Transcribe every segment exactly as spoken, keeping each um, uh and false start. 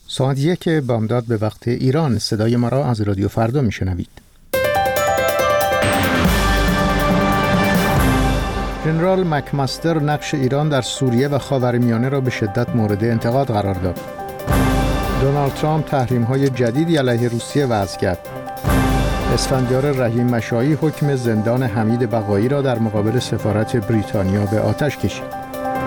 ساعت یک بامداد به وقت ایران. صدای ما را از رادیو فردا میشنوید. ژنرال مکمستر نقش ایران در سوریه و خاورمیانه را به شدت مورد انتقاد قرار داد. دونالد ترامپ تحریم‌های جدیدی علیه روسیه وضع کرد. اسفندیار رحیم مشایی حکم زندان حمید بقایی را در مقابل سفارت بریتانیا به آتش کشید.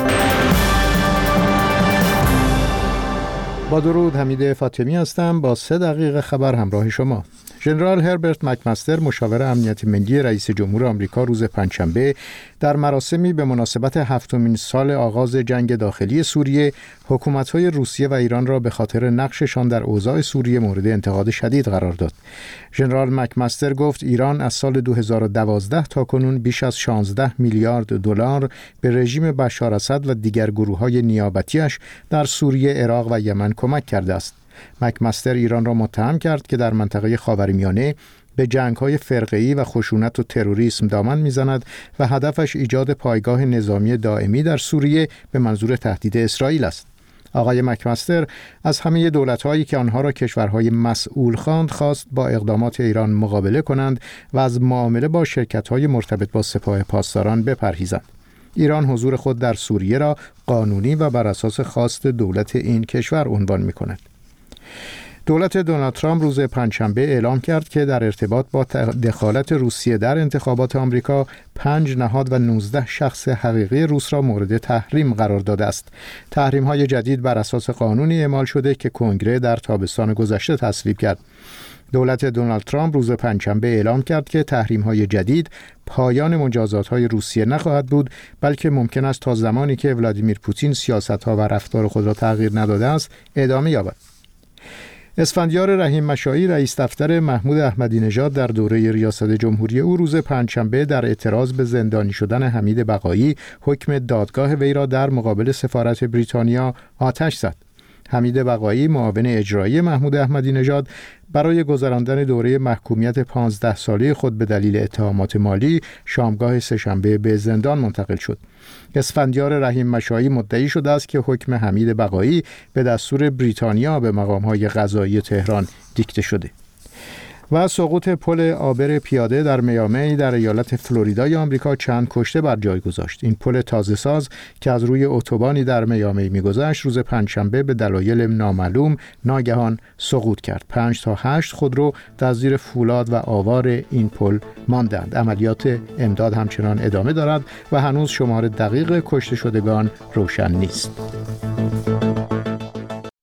با درود، حمید فاطمی هستم با سه دقیقه خبر همراه شما. ژنرال هربرت مکمستر مشاور امنیت ملی رئیس جمهور آمریکا روز پنجشنبه در مراسمی به مناسبت هفتمین سال آغاز جنگ داخلی سوریه حکومت‌های روسیه و ایران را به خاطر نقششان در اوضاع سوریه مورد انتقاد شدید قرار داد. ژنرال مکمستر گفت ایران از سال دو هزار و دوازده تا کنون بیش از شانزده میلیارد دلار به رژیم بشار اسد و دیگر گروه‌های نیابتی‌اش در سوریه، عراق و یمن کمک کرده است. مکمستر ایران را متهم کرد که در منطقه خاورمیانه به جنگ‌های فرقه‌ای و خشونت و تروریسم دامن می‌زند و هدفش ایجاد پایگاه نظامی دائمی در سوریه به منظور تهدید اسرائیل است. آقای مکمستر از همه دولت‌هایی که آنها را کشورهای مسئول خواند خواست با اقدامات ایران مقابله کنند و از معامله با شرکت‌های مرتبط با سپاه پاسداران بپرهیزند. ایران حضور خود در سوریه را قانونی و بر اساس خواست دولت این کشور عنوان می‌کند. دولت دونالد ترامپ روز پنجشنبه اعلام کرد که در ارتباط با دخالت روسیه در انتخابات آمریکا پنج نهاد و نوزده شخص حقیقی روس را مورد تحریم قرار داده است. تحریم‌های جدید بر اساس قانونی اعمال شده که کنگره در تابستان گذشته تصویب کرد. دولت دونالد ترامپ روز پنجشنبه اعلام کرد که تحریم‌های جدید پایان مجازات‌های روسیه نخواهد بود، بلکه ممکن است تا زمانی که ولادیمیر پوتین سیاست‌ها و رفتار خود را تغییر نداده است ادامه یابد. اسفندیار رحیم مشایی رئیس دفتر محمود احمدی نژاد در دوره ریاست جمهوری او روز پنجشنبه در اعتراض به زندانی شدن حمید بقایی حکم دادگاه وی را در مقابل سفارت بریتانیا آتش زد. حمید بقایی معاون اجرایی محمود احمدی نژاد برای گذراندن دوره محکومیت پانزده ساله خود به دلیل اتهامات مالی شامگاه سه‌شنبه به زندان منتقل شد. اسفندیار رحیم مشایی مدعی شده است که حکم حمید بقایی به دستور بریتانیا به مقام‌های قضایی تهران دیکته شده. و سقوط پل عابر پیاده در میامی در ایالت فلوریدای آمریکا چند کشته بر جای گذاشت. این پل تازه ساز که از روی اتوبانی در میامی می‌گذشت روز پنجشنبه به دلایل نامعلوم ناگهان سقوط کرد. پنج تا هشت خودرو در زیر فولاد و آوار این پل ماندند. عملیات امداد همچنان ادامه دارد و هنوز شمار دقیق کشته شدگان روشن نیست.